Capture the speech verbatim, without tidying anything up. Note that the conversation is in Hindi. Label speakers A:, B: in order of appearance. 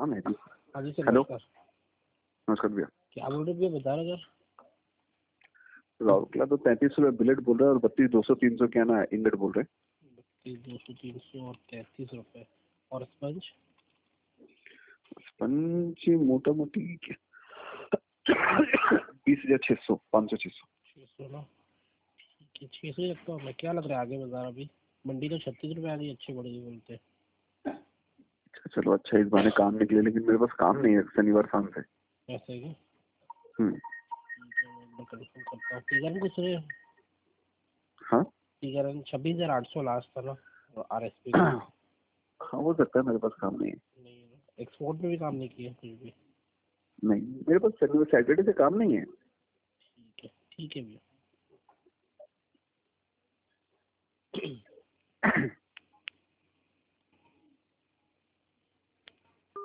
A: काम है जी।
B: हाँ जी सर,
A: हेलो,
B: नमस्कार।
A: नमस्कार भैया।
B: क्या बोल रहे भैया, बता रहे सर?
A: राउरकेला तो तैंतीस रुपये बिलेट बोल रहा है और बत्तीस दो सौ तीन सौ क्या ना इंगट बोल रहे हैं।
B: बत्तीस दो सौ तीन सौ और तैंतीस रुपये। और स्पंज?
A: स्पंज मोटा मोटी बीस हजार छः सौ पाँच सौ छः सौ
B: छः सौ ना, ठीक है, छः सौ ही रखता हूँ मैं। क्या लग रहा है आगे बाजार? अभी मंडी तो छत्तीस रुपये आ गई, अच्छे बढ़ गई बोलते।
A: चलो अच्छा, इस बहाने काम निकले, लेकिन मेरे पास काम नहीं है शनिवार शाम से।
B: ऐसा है क्या?
A: हम्म।
B: ठीक है, मैं कंफर्म करता हूँ। टीगर कुछ रहे?
A: हाँ
B: टीगर छब्बीस हजार आठ सौ लास्ट था ना आर एस पी?
A: हाँ, हो सकता है, मेरे पास काम नहीं है।
B: नहीं है ना, एक्सपोर्ट में भी काम नहीं किया कुछ भी?
A: नहीं, मेरे पास शनिवार सैटरडे से काम नहीं है।
B: ठीक है, ठीक है भैया।